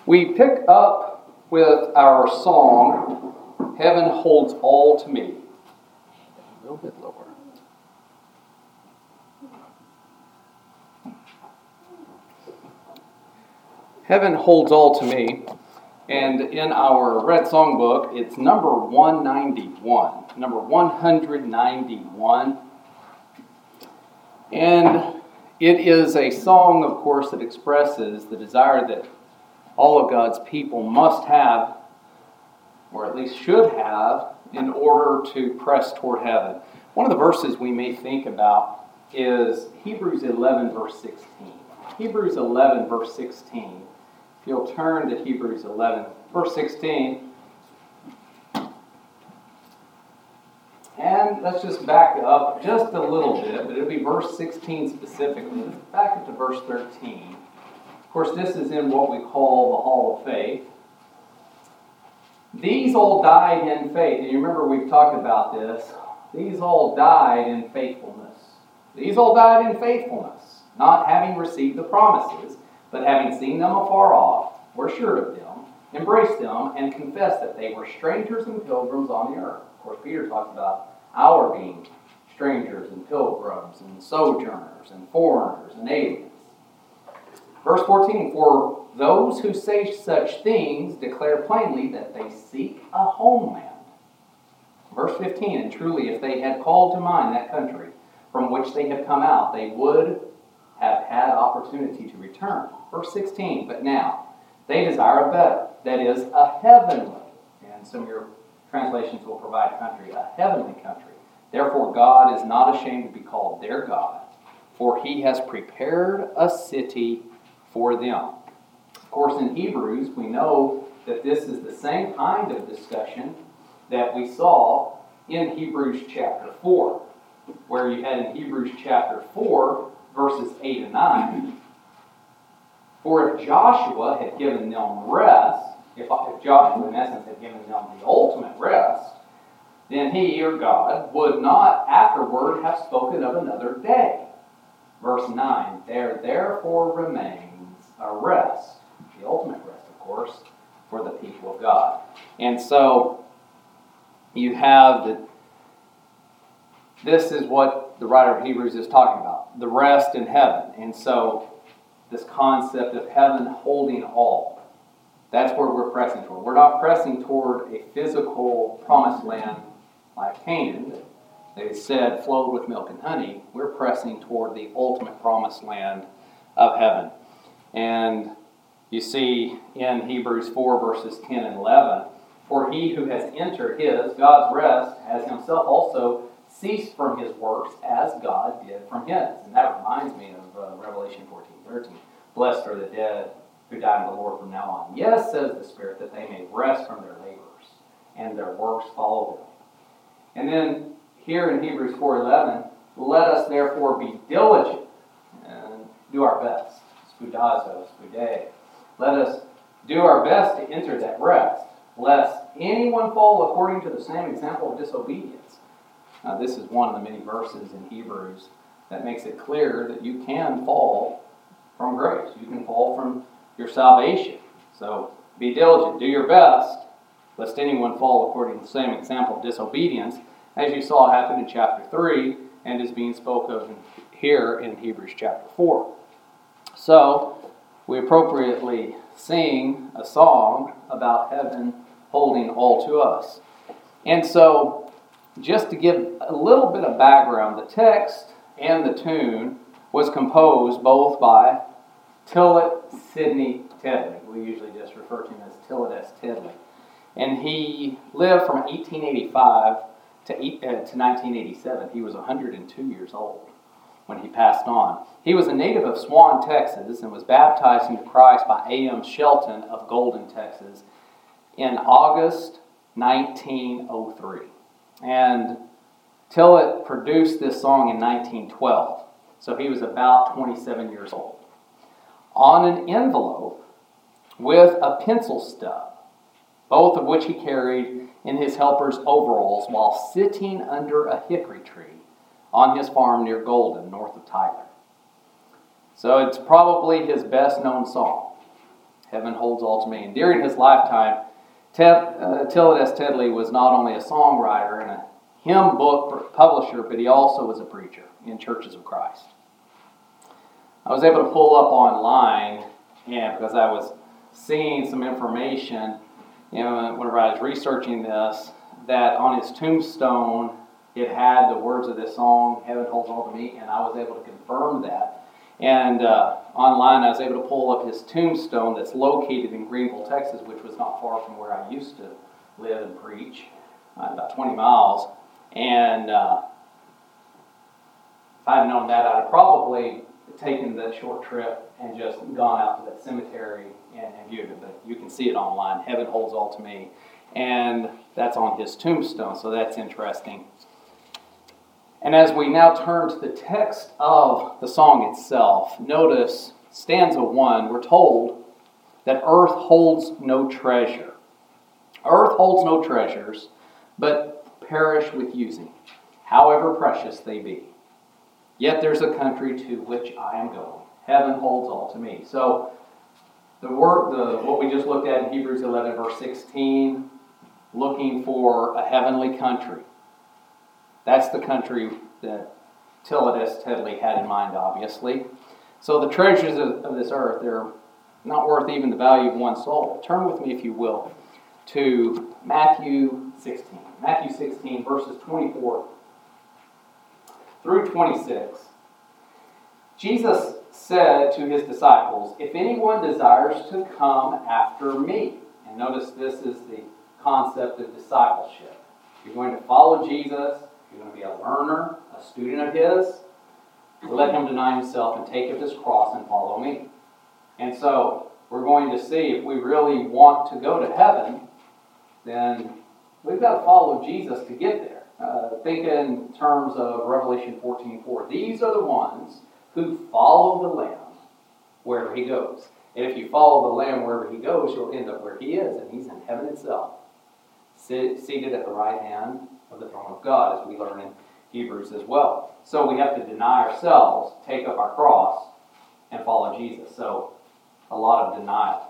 We pick up with our song, Heaven Holds All to Me. A little bit lower. Heaven Holds All to Me. And in our Red Songbook, it's number 191. Number 191. And it is a song, of course, that expresses the desire that all of God's people must have, or at least should have, in order to press toward heaven. One of the verses we may think about is Hebrews 11, verse 16. Hebrews 11, verse 16. If you'll turn to Hebrews 11, verse 16. And let's just back up just a little bit, but it'll be verse 16 specifically. Let's back up to verse 13. Of course, this is in what we call the Hall of Faith. These all died in faith. And you remember we've talked about this. These all died in faithfulness. These all died in faithfulness, not having received the promises, but having seen them afar off, were sure of them, embraced them, and confessed that they were strangers and pilgrims on the earth. Of course, Peter talks about our being strangers and pilgrims and sojourners and foreigners and aliens. Verse 14, for those who say such things declare plainly that they seek a homeland. Verse 15, and truly if they had called to mind that country from which they had come out, they would have had opportunity to return. Verse 16, but now they desire a better, that is, a heavenly, and some of your translations will provide country, a heavenly country. Therefore God is not ashamed to be called their God, for he has prepared a city for them. Of course, in Hebrews, we know that this is the same kind of discussion that we saw in Hebrews chapter 4, where you had in Hebrews chapter 4, verses 8 and 9. For if Joshua had given them rest, if Joshua in essence had given them the ultimate rest, then he, or God, would not afterward have spoken of another day. Verse 9, there therefore remains a rest, the ultimate rest, of course, for the people of God. And so you have that. This is what the writer of Hebrews is talking about, the rest in heaven. And so this concept of heaven holding all, that's where we're pressing toward. We're not pressing toward a physical promised land like Canaan, they said flowed with milk and honey. We're pressing toward the ultimate promised land of heaven. And you see in Hebrews 4, verses 10 and 11, for he who has entered his, God's rest, has himself also ceased from his works as God did from his. And that reminds me of Revelation 14:13. Blessed are the dead who die in the Lord from now on. Yes, says the Spirit, that they may rest from their labors, and their works follow them. And then here in Hebrews 4:11, let us therefore be diligent and do our best. Spudazo, spude. Let us do our best to enter that rest, lest anyone fall according to the same example of disobedience. Now, this is one of the many verses in Hebrews that makes it clear that you can fall from grace. You can fall from your salvation. So be diligent, do your best, lest anyone fall according to the same example of disobedience, as you saw happen in chapter 3 and is being spoken of here in Hebrews chapter 4. So we appropriately sing a song about heaven holding all to us. And so, just to give a little bit of background, the text and the tune was composed both by Tillit Sidney Tedley. We usually just refer to him as Tillit S. Tedley. And he lived from 1885 to 1987. He was 102 years old when he passed on. He was a native of Swan, Texas, and was baptized into Christ by A.M. Shelton of Golden, Texas, in August 1903. And Tillit produced this song in 1912, so he was about 27 years old. On an envelope with a pencil stub, both of which he carried in his helper's overalls while sitting under a hickory tree on his farm near Golden, north of Tyler. So it's probably his best known song. Heaven holds all to me. And during his lifetime, Tillett S. Tedley was not only a songwriter and a hymn book publisher, but he also was a preacher in Churches of Christ. I was able to pull up online, because I was seeing some information, whenever I was researching this, that on his tombstone it had the words of this song, Heaven Holds All to Me, and I was able to confirm that. And online I was able to pull up his tombstone that's located in Greenville, Texas, which was not far from where I used to live and preach, about 20 miles. And if I had known that, I'd have probably taken that short trip and just gone out to that cemetery and viewed it. But you can see it online, Heaven Holds All to Me. And that's on his tombstone, so that's interesting. And as we now turn to the text of the song itself, notice stanza 1, we're told that earth holds no treasure. Earth holds no treasures, but perish with using, however precious they be. Yet there's a country to which I am going. Heaven holds all to me. So what we just looked at in Hebrews 11, verse 16, looking for a heavenly country. That's the country that Tillett S. Tedley had in mind, obviously. So the treasures of this earth, they're not worth even the value of one soul. Turn with me, if you will, to Matthew 16. Matthew 16, verses 24 through 26. Jesus said to his disciples, if anyone desires to come after me, and notice this is the concept of discipleship. You're going to follow Jesus, you're going to be a learner, a student of his, let him deny himself and take up his cross and follow me. And so we're going to see if we really want to go to heaven, then we've got to follow Jesus to get there. Think in terms of Revelation 14:4. These are the ones who follow the Lamb wherever he goes. And if you follow the Lamb wherever he goes, you'll end up where he is, and he's in heaven itself, seated at the right hand of the throne of God, as we learn in Hebrews as well. So we have to deny ourselves, take up our cross, and follow Jesus. So a lot of denial.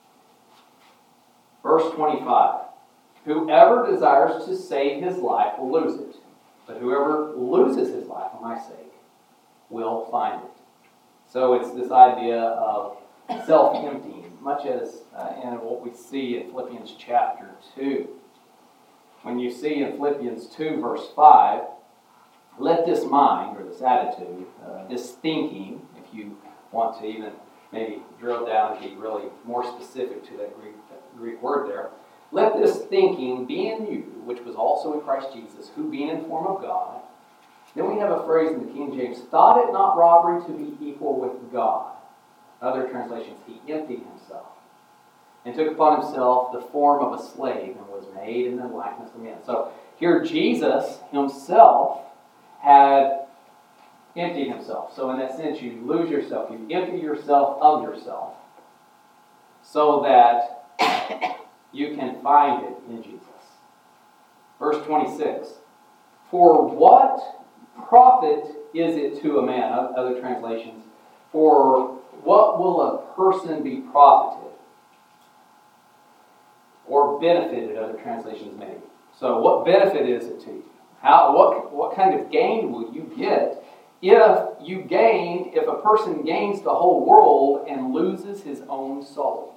Verse 25. Whoever desires to save his life will lose it, but whoever loses his life for my sake will find it. So it's this idea of self-emptying, much as in what we see in Philippians chapter 2. When you see in Philippians 2, verse 5, let this mind, or this attitude, this thinking, if you want to even maybe drill down and be really more specific to that Greek word there, let this thinking be in you, which was also in Christ Jesus, who being in form of God. Then we have a phrase in the King James, thought it not robbery to be equal with God. Other translations, he emptied himself and took upon himself the form of a slave and was made in the likeness of men. So here Jesus himself had emptied himself. So in that sense, you lose yourself. You empty yourself of yourself so that you can find it in Jesus. Verse 26. For what profit is it to a man? Other translations. For what will a person be profited? Or benefited, other translations maybe. So what benefit is it to you? What kind of gain will you get if a person gains the whole world and loses his own soul?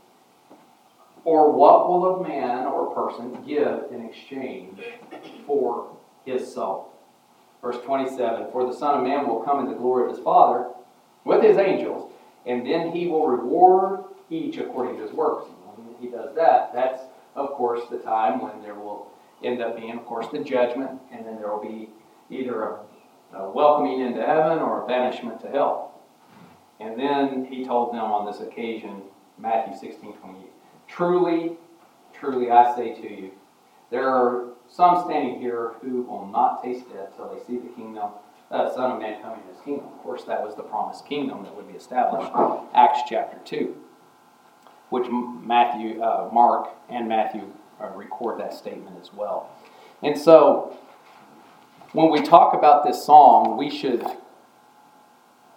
Or what will a man or a person give in exchange for his soul? Verse 27, for the Son of Man will come in the glory of his Father with his angels, and then he will reward each according to his works. And when he does that, that's, of course, the time when there will end up being, of course, the judgment, and then there will be either a welcoming into heaven or a banishment to hell. And then he told them on this occasion, Matthew 16:28, truly, truly, I say to you, there are some standing here who will not taste death till they see the kingdom, Son of Man coming in his kingdom. Of course, that was the promised kingdom that would be established. Acts chapter 2, which Mark and Matthew record that statement as well. And so, when we talk about this song, we should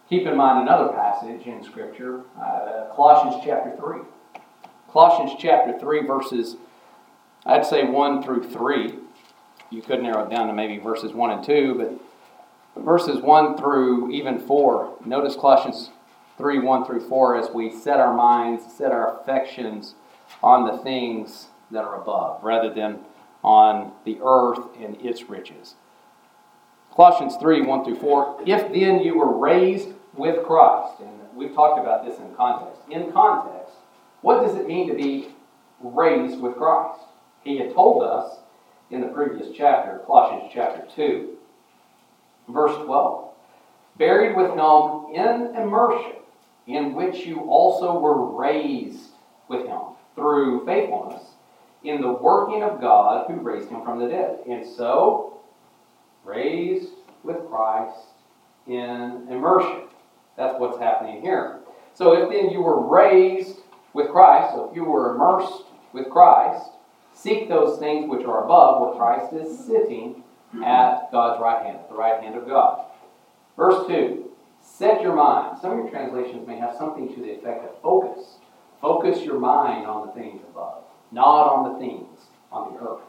Keep in mind another passage in Scripture, Colossians chapter 3. Colossians chapter 3, verses, I'd say 1 through 3. You could narrow it down to maybe verses 1 and 2, but verses 1 through even 4. Notice Colossians 3, 1 through 4, as we set our minds, set our affections on the things that are above, rather than on the earth and its riches. Colossians 3, 1 through 4, if then you were raised with Christ, and we've talked about this in context. In context, what does it mean to be raised with Christ? He had told us in the previous chapter, Colossians chapter 2, verse 12, buried with him in immersion, in which you also were raised with him through faithfulness in the working of God who raised him from the dead. And so, raised with Christ in immersion. That's what's happening here. So if then you were raised with Christ, so if you were immersed with Christ, seek those things which are above, where Christ is sitting at God's right hand, at the right hand of God. Verse 2, set your mind. Some of your translations may have something to the effect of focus. Focus your mind on the things above, not on the things on the earth.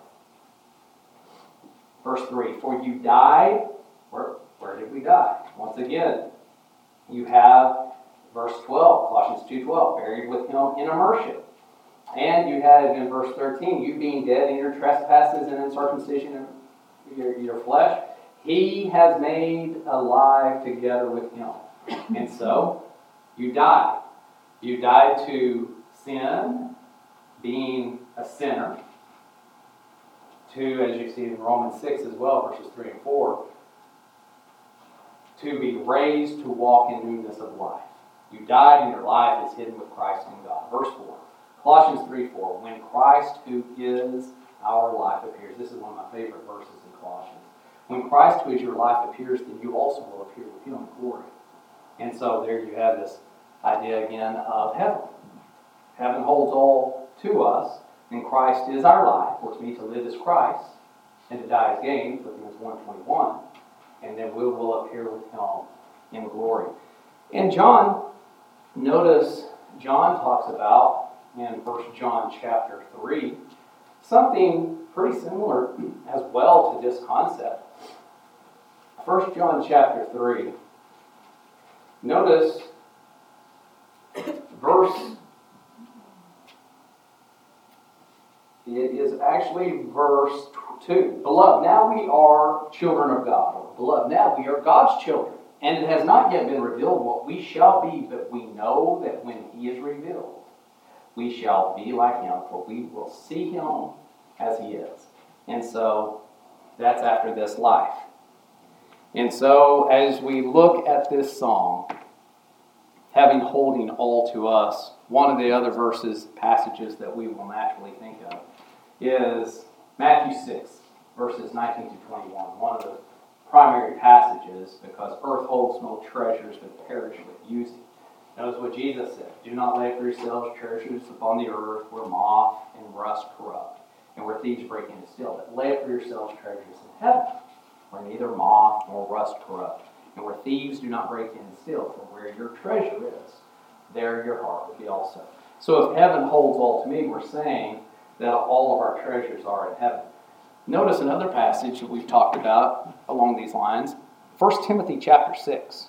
Verse 3, for you died. Where did we die? Once again, you have verse 12, Colossians 2:12, buried with him in immersion. And you had in verse 13, you being dead in your trespasses and uncircumcision of your flesh, he has made alive together with him. And so, you died. You died to sin, being a sinner, to, as you see in Romans 6 as well, verses 3 and 4, to be raised to walk in newness of life. You died and your life is hidden with Christ in God. Verse 4, Colossians 3:4, when Christ, who is our life, appears. This is one of my favorite verses in Colossians. When Christ, who is your life, appears, then you also will appear with him in glory. And so there you have this idea again of heaven. Heaven holds all to us, and Christ is our life. For to me to live is Christ, and to die is gain, Philippians 1:21. And then we will appear with him in glory. And John, notice John talks about, in 1 John chapter 3, something pretty similar as well to this concept. 1 John chapter 3, notice verse, it is actually verse 2. Beloved, now we are children of God. Or, beloved, now we are God's children. And it has not yet been revealed what we shall be, but we know that when he is revealed, we shall be like him, for we will see him as he is. And so, that's after this life. And so, as we look at this song, having holding all to us, one of the other passages that we will naturally think of is Matthew 6, verses 19 to 21, one of the primary passages, because earth holds no treasures but perish with using. Notice what Jesus said, do not lay up for yourselves treasures upon the earth where moth and rust corrupt, and where thieves break in and steal, but lay up for yourselves treasures in heaven, where neither moth nor rust corrupt, and where thieves do not break in and steal, for where your treasure is, there your heart will be also. So if heaven holds all to me, we're saying that all of our treasures are in heaven. Notice another passage that we've talked about along these lines, 1 Timothy chapter 6.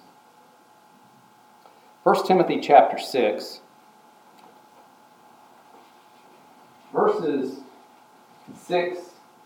1 Timothy chapter 6, verses 6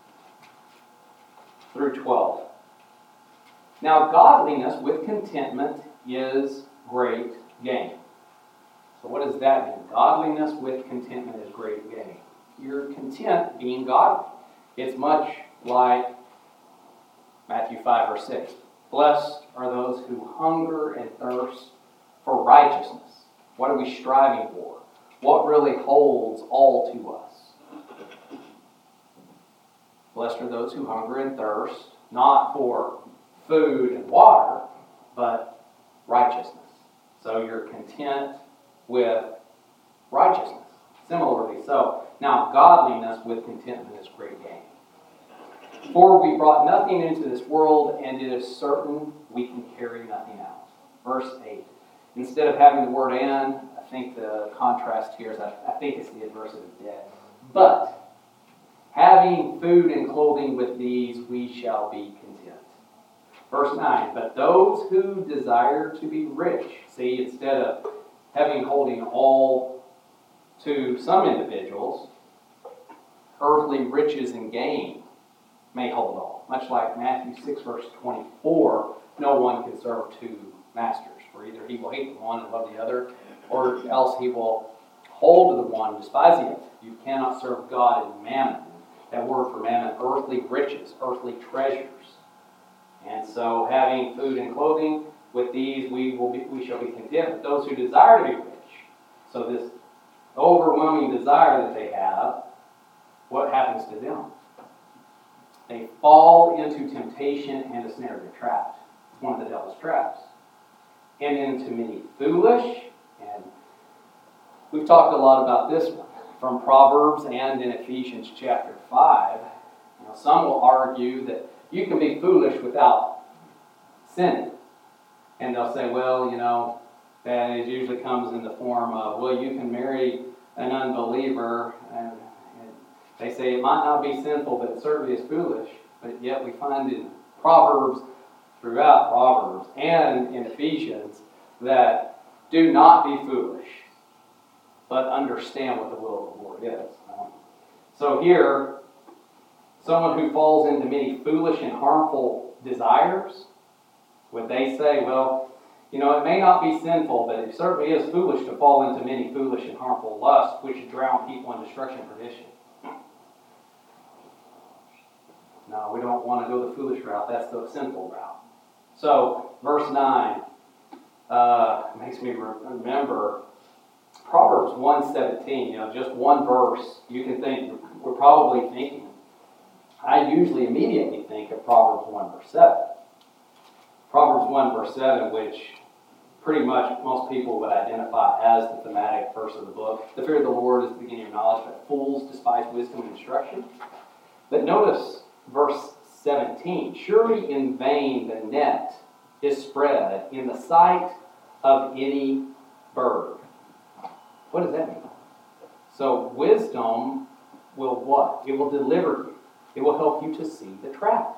through 12. Now godliness with contentment is great gain. So what does that mean? Godliness with contentment is great gain. You're content being godly. It's much like Matthew 5 verse 6. Blessed are those who hunger and thirst for righteousness. What are we striving for? What really holds all to us? Blessed are those who hunger and thirst, not for food and water, but righteousness. So you're content with righteousness. Similarly so. Now, godliness with contentment is great gain. For we brought nothing into this world, and it is certain we can carry nothing out. Verse 8. Instead of having the word and, I think the contrast here is, I think it's the adversative of dead. But, having food and clothing with these, we shall be content. Verse 9. But those who desire to be rich, see, instead of holding all to some individuals, earthly riches and gain may hold all. Much like Matthew 6, verse 24, no one can serve two masters. For either he will hate the one and love the other, or else he will hold to the one and despise the other. You cannot serve God and mammon. That word for mammon, earthly riches, earthly treasures. And so having food and clothing, with these we shall be content. But those who desire to be rich, so this overwhelming desire that they have, what happens to them? They fall into temptation and a snare. They're trapped. It's one of the devil's traps. And into many foolish, and we've talked a lot about this one from Proverbs and in Ephesians chapter 5. Some will argue that you can be foolish without sinning. And they'll say, well, that it usually comes in the form of, well, you can marry an unbeliever, and they say it might not be sinful, but it certainly is foolish. But yet we find in Proverbs, throughout Proverbs, and in Ephesians, that do not be foolish, but understand what the will of the Lord is. So here, someone who falls into many foolish and harmful desires, would they say, well, it may not be sinful, but it certainly is foolish to fall into many foolish and harmful lusts, which drown people in destruction and perdition. No, we don't want to go the foolish route. That's the sinful route. So, verse 9 makes me remember Proverbs 1:17. Just one verse. You can think, we're probably thinking, I usually immediately think of Proverbs 1 verse 7. Proverbs 1 verse 7, which pretty much most people would identify as the thematic verse of the book. The fear of the Lord is the beginning of knowledge, but fools despise wisdom and instruction. But notice verse 17. Surely in vain the net is spread in the sight of any bird. What does that mean? So wisdom will what? It will deliver you. It will help you to see the trap.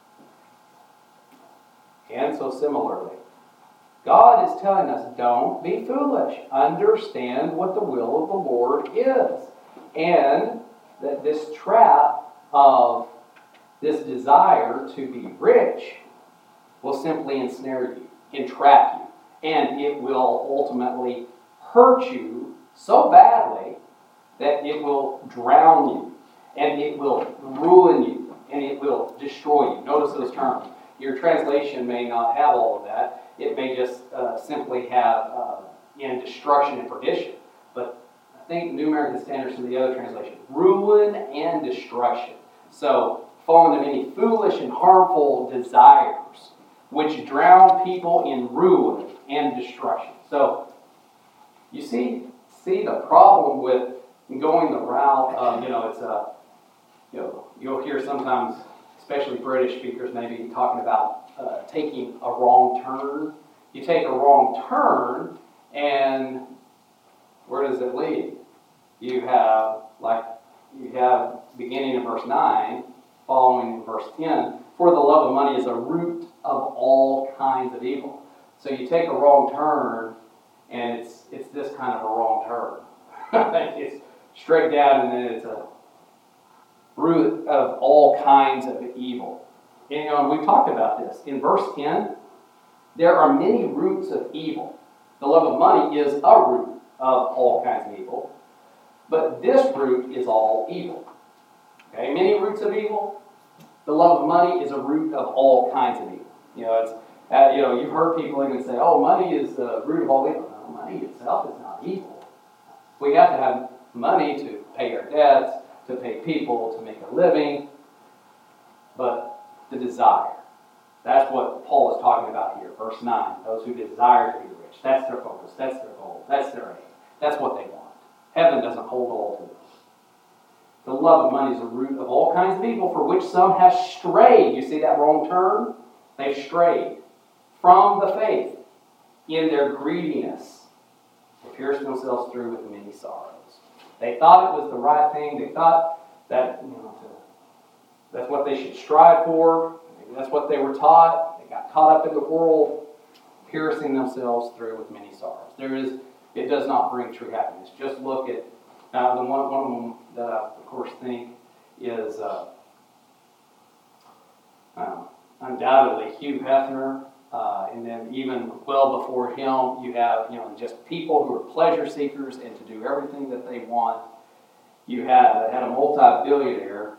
And so similarly, God is telling us, don't be foolish. Understand what the will of the Lord is. And that this trap of this desire to be rich will simply ensnare you, entrap you, and it will ultimately hurt you so badly that it will drown you, and it will ruin you, and it will destroy you. Notice those terms. Your translation may not have all of that. It may just simply have in destruction and perdition. But I think New American Standard is the other translation. Ruin and destruction. So, fall into many foolish and harmful desires, which drown people in ruin and destruction. So, you see the problem with going the route of, you'll hear sometimes, especially British speakers, maybe talking about taking a wrong turn. You take a wrong turn, and where does it lead? You have beginning in verse 9, following in verse 10, for the love of money is a root of all kinds of evil. So you take a wrong turn, and it's this kind of a wrong turn. It's straight down, and then it's a root of all kinds of evil. And we've talked about this. In verse 10, there are many roots of evil. The love of money is a root of all kinds of evil. But this root is all evil. Okay, many roots of evil. The love of money is a root of all kinds of evil. You've heard people even say, "Oh, money is the root of all evil." No, money itself is not evil. We have to have money to pay our debts, to pay people, to make a living. But the desire, that's what Paul is talking about here. Verse 9, those who desire to be rich. That's their focus. That's their goal. That's their aim. That's what they want. Heaven doesn't hold all to them. The love of money is a root of all kinds of evil, for which some have strayed. You see that wrong turn? They've strayed from the faith In their greediness, they pierced themselves through with many sorrows. They thought it was the right thing. They thought that that's what they should strive for. Maybe that's what they were taught. They got caught up in the world, piercing themselves through with many sorrows. It does not bring true happiness. Just look at the one of them that I, of course, think is undoubtedly Hugh Hefner. And then even well before him, you have just people who are pleasure seekers and to do everything that they want. You had a multi-billionaire,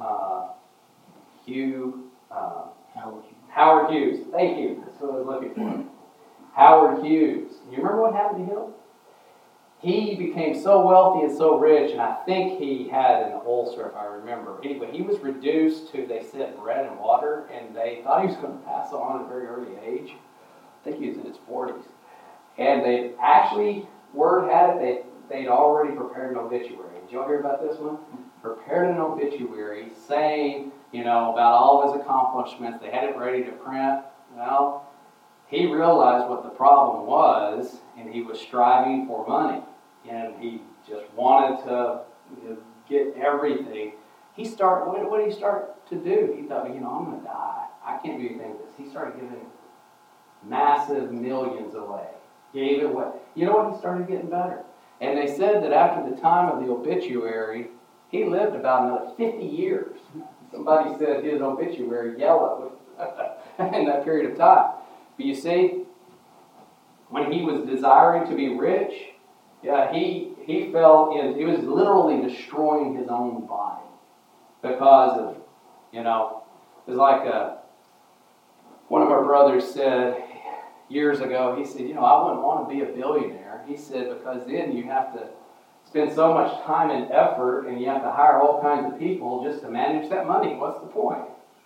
Howard Hughes. Thank you. That's what I was looking for. Howard Hughes. You remember what happened to him? He became so wealthy and so rich, and I think he had an ulcer, if I remember. Anyway, he was reduced to, they said, bread and water, and they thought he was going to pass on at a very early age. I think he was in his 40s. And they actually, word had it, they'd already prepared an obituary. Did y'all hear about this one? Prepared an obituary saying, about all of his accomplishments. They had it ready to print. Well, he realized what the problem was, and he was striving for money. And he just wanted to get everything. What did he start to do? He thought, I'm going to die. I can't do anything with this. He started giving massive millions away. Gave it away. You know what? He started getting better. And they said that after the time of the obituary, he lived about another 50 years. Somebody said his obituary yellowed in that period of time. But you see, when he was desiring to be rich, he fell in, he was literally destroying his own body because of, it was like one of our brothers said years ago, he said, I wouldn't want to be a billionaire. He said, because then you have to spend so much time and effort and you have to hire all kinds of people just to manage that money. What's the point?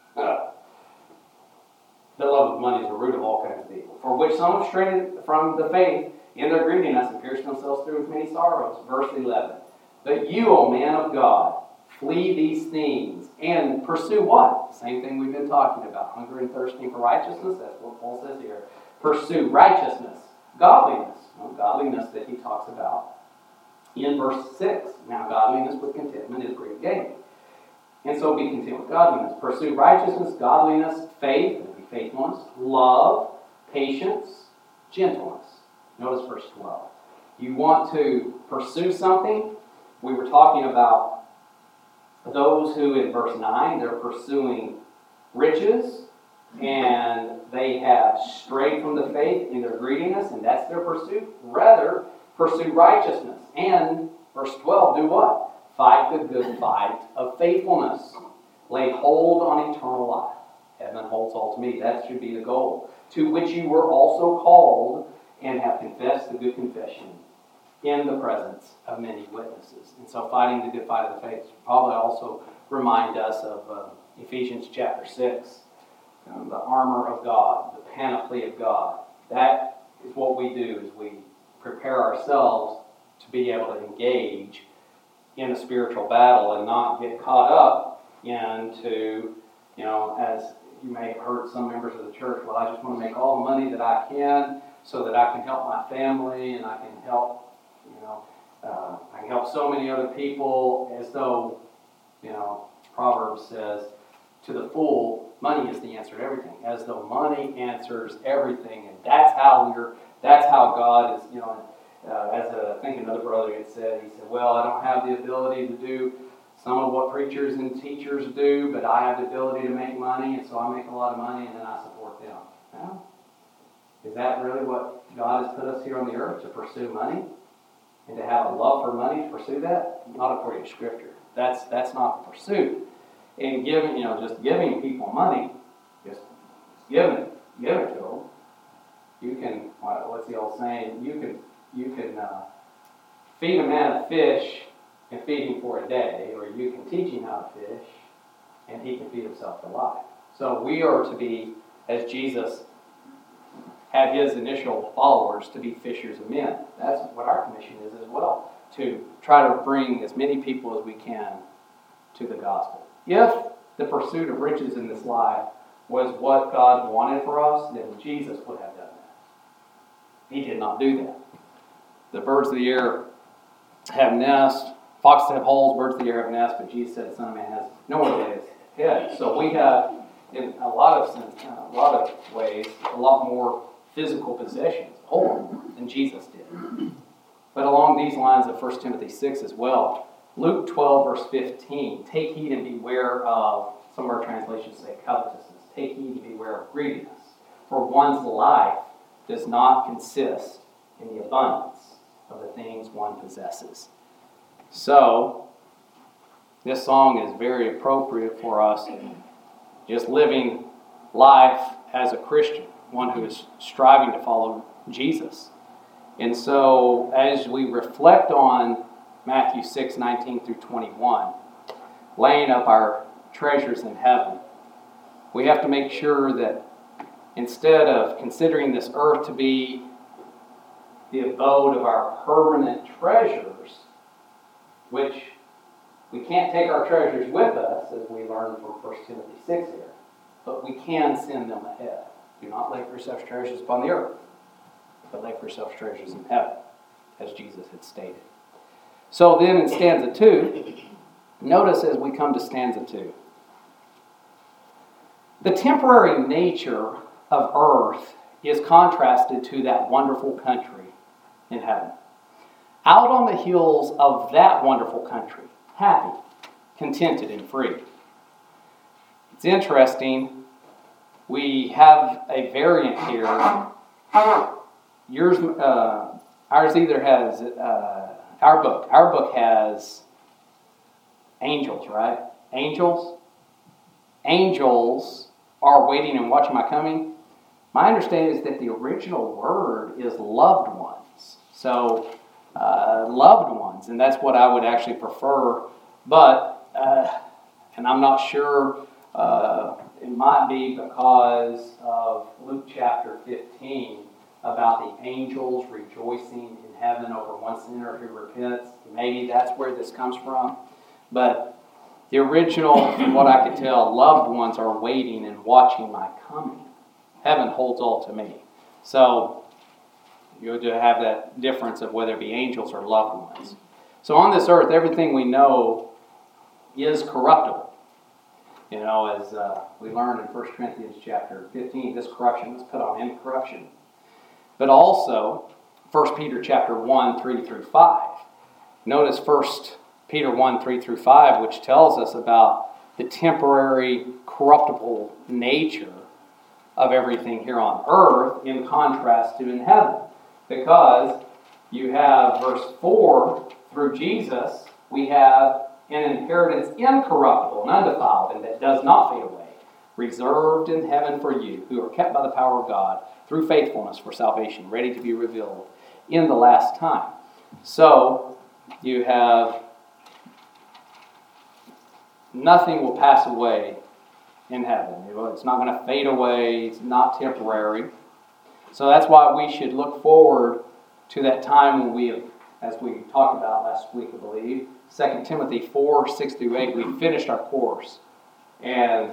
The love of money is the root of all kinds of evil, for which some have strayed from the faith in their greediness and pierced themselves through with many sorrows. Verse 11. But you, O man of God, flee these things and pursue what? The same thing we've been talking about. Hunger and thirsting for righteousness. That's what Paul says here. Pursue righteousness. Godliness. Godliness that he talks about in verse 6. Now godliness with contentment is great gain. And so be content with godliness. Pursue righteousness, godliness, faith, faithfulness, love, patience, gentleness. Notice verse 12. You want to pursue something. We were talking about those who in verse 9, they're pursuing riches and they have strayed from the faith in their greediness, and that's their pursuit. Rather, pursue righteousness. And verse 12, do what? Fight the good fight of faithfulness. Lay hold on eternal life. Heaven holds all to me. That should be the goal. To which you were also called and have confessed the good confession in the presence of many witnesses. And so fighting the good fight of the faith probably also remind us of Ephesians chapter 6. The armor of God, the panoply of God. That is what we do, is we prepare ourselves to be able to engage in a spiritual battle and not get caught up into, as you may have heard some members of the church, well, I just want to make all the money that I can so that I can help my family and I can help, I can help so many other people, as though, Proverbs says, to the fool, money is the answer to everything, as though money answers everything, and that's how God is, I think another brother had said, he said, well, I don't have the ability to do some of what preachers and teachers do, but I have the ability to make money, and so I make a lot of money, and then I support them. Well, is that really what God has put us here on the earth, to pursue money? And to have a love for money to pursue that? Not according to Scripture. That's not the pursuit. And giving, just giving people money, just give it to them. You can, what's the old saying? You can feed a man a fish and feed him for a day, or you can teach him how to fish, and he can feed himself for life. So we are to be, as Jesus had his initial followers, to be fishers of men. That's what our commission is as well, to try to bring as many people as we can to the gospel. If the pursuit of riches in this life was what God wanted for us, then Jesus would have done that. He did not do that. The birds of the air have nests, foxes have holes, birds of the air have nests, but Jesus said the Son of Man has nowhere to lay his head. So we have, in a lot of ways, a lot more physical possessions, whole, than Jesus did. But along these lines of 1 Timothy 6 as well, Luke 12, verse 15, take heed and beware of, some of our translations say covetousness. Take heed and beware of greediness. For one's life does not consist in the abundance of the things one possesses. So, this song is very appropriate for us just living life as a Christian, one who is striving to follow Jesus. And so, as we reflect on Matthew 6, 19 through 21, laying up our treasures in heaven, we have to make sure that instead of considering this earth to be the abode of our permanent treasures, which we can't take our treasures with us, as we learned from 1 Timothy 6 here, but we can send them ahead. Do not lay for yourselves treasures upon the earth, but lay for yourselves treasures in heaven, as Jesus had stated. So then in stanza 2, notice as we come to stanza 2, the temporary nature of earth is contrasted to that wonderful country in heaven. Out on the hills of that wonderful country, happy, contented, and free. It's interesting, we have a variant here. Ours either has, our book has angels, right? Angels are waiting and watching my coming. My understanding is that the original word is loved ones. So, loved ones, and that's what I would actually prefer. But, and I'm not sure, it might be because of Luke chapter 15 about the angels rejoicing in heaven over one sinner who repents. Maybe that's where this comes from. But the original, from what I could tell, loved ones are waiting and watching my coming. Heaven holds all to me. So you have to have that difference of whether it be angels or loved ones. So on this earth, everything we know is corruptible. You know, as we learned in 1 Corinthians chapter 15, this corruption is put on incorruption. But also, 1 Peter chapter 1, 3 through 5. Notice 1 Peter 1, 3 through 5, which tells us about the temporary corruptible nature of everything here on earth in contrast to in heaven. Because you have verse 4, through Jesus, we have an inheritance incorruptible and undefiled and that does not fade away, reserved in heaven for you, who are kept by the power of God through faithfulness for salvation, ready to be revealed in the last time. So, you have nothing will pass away in heaven. It's not going to fade away. It's not temporary. So that's why we should look forward to that time when we have, as we talked about last week, I believe, 2 Timothy 4, 6 through 8, we finished our course. And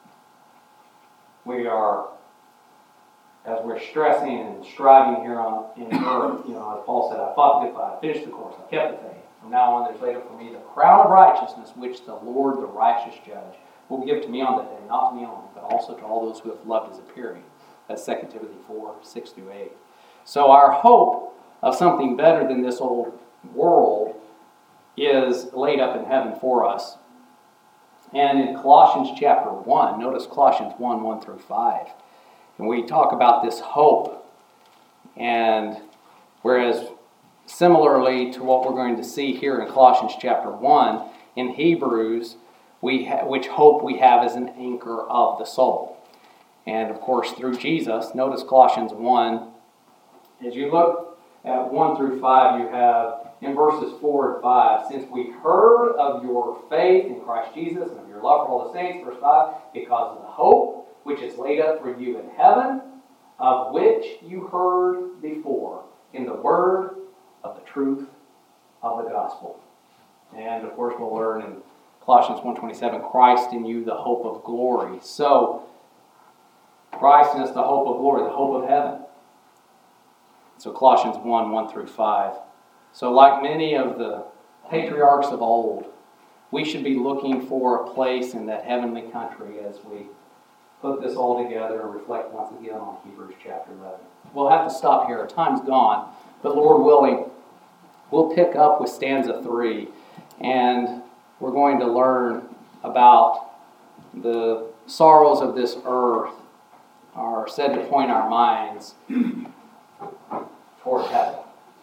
we are, as we're stressing and striving here on in earth, as Paul said, I fought the good fight, I finished the course, I kept the faith. From now on there's laid up for me the crown of righteousness, which the Lord, the righteous judge, will give to me on that day, not to me only, but also to all those who have loved his appearing. That's 2 Timothy 4, 6 through 8. So our hope of something better than this old world is laid up in heaven for us. And in Colossians chapter 1, notice Colossians 1, 1 through 5. And we talk about this hope. And whereas similarly to what we're going to see here in Colossians chapter 1, in Hebrews, which hope we have as an anchor of the soul. And of course, through Jesus, notice Colossians 1. As you look at 1 through 5, you have in verses 4 and 5, since we heard of your faith in Christ Jesus and of your love for all the saints, verse 5, because of the hope which is laid up for you in heaven, of which you heard before in the word of the truth of the gospel. And of course, we'll learn in Colossians 1:27, Christ in you, the hope of glory. So, Christ in us, the hope of glory, the hope of heaven. So Colossians 1:1-5. So like many of the patriarchs of old, we should be looking for a place in that heavenly country as we put this all together and reflect once again on Hebrews chapter 11. We'll have to stop here. Our time's gone. But Lord willing, we'll pick up with stanza 3. And we're going to learn about the sorrows of this earth are said to point our minds toward heaven.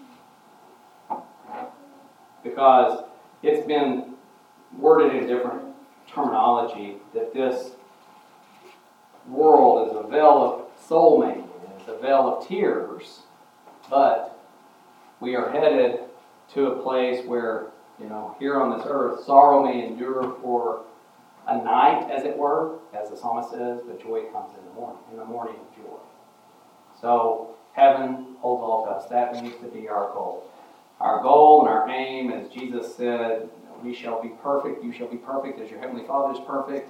Because it's been worded in different terminology that this world is a veil of soul-making, it's a veil of tears, but we are headed to a place where, here on this earth, sorrow may endure for a night, as it were, as the psalmist says, but joy comes in the morning of joy. So, heaven holds all to us. That needs to be our goal. Our goal and our aim, as Jesus said, we shall be perfect, you shall be perfect as your heavenly Father is perfect.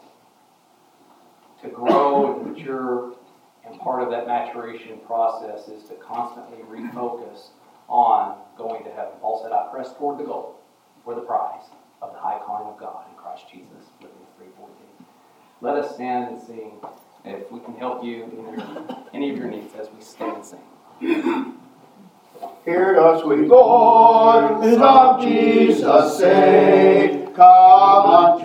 To grow and mature, and part of that maturation process is to constantly refocus on going to heaven. Paul said, I press toward the goal for the prize of the high calling of God in Christ Jesus. Philippians 3:14. Let us stand and sing, if we can help you in any of your needs as we stand and sing. Hear the sweet voice of Jesus say, come unto